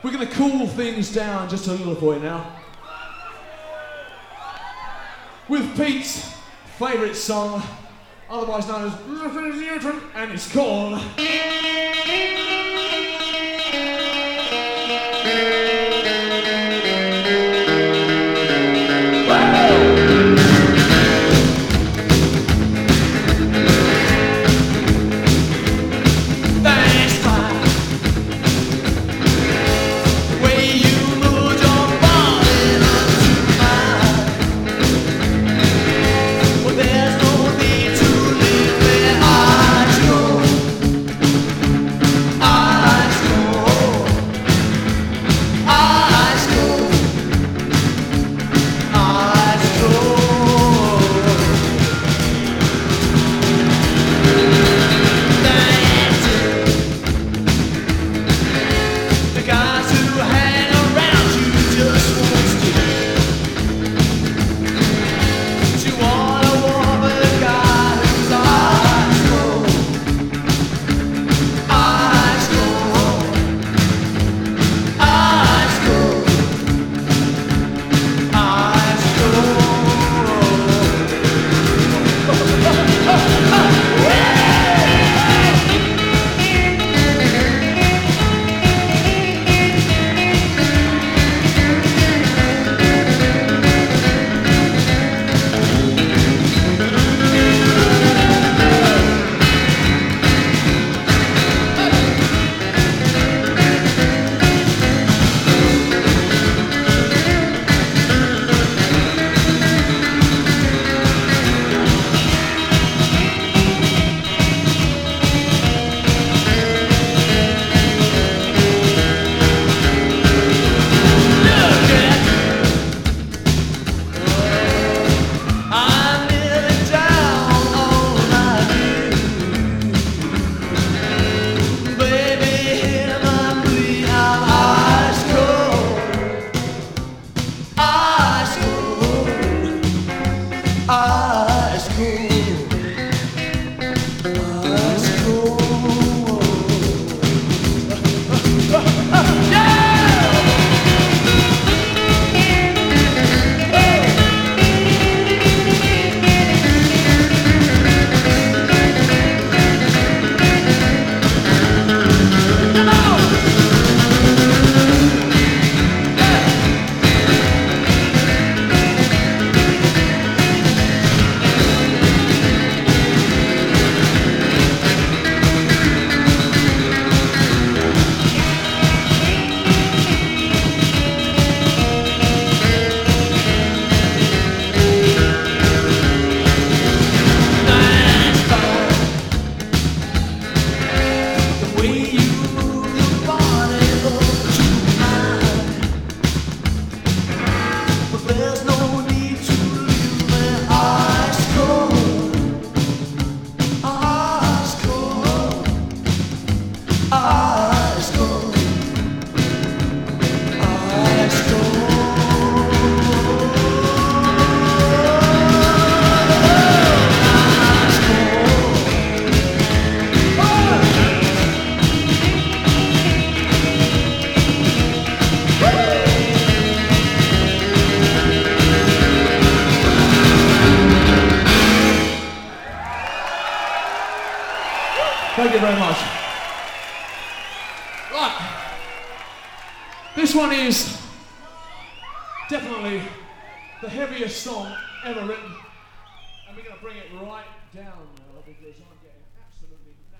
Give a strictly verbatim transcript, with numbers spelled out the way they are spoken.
We're going to cool things down just a little for you now. With Pete's favourite song, otherwise known as and it's called... Thank you very much. Right. This one is definitely the heaviest song ever written. And we're going to bring it right down now because I'm getting absolutely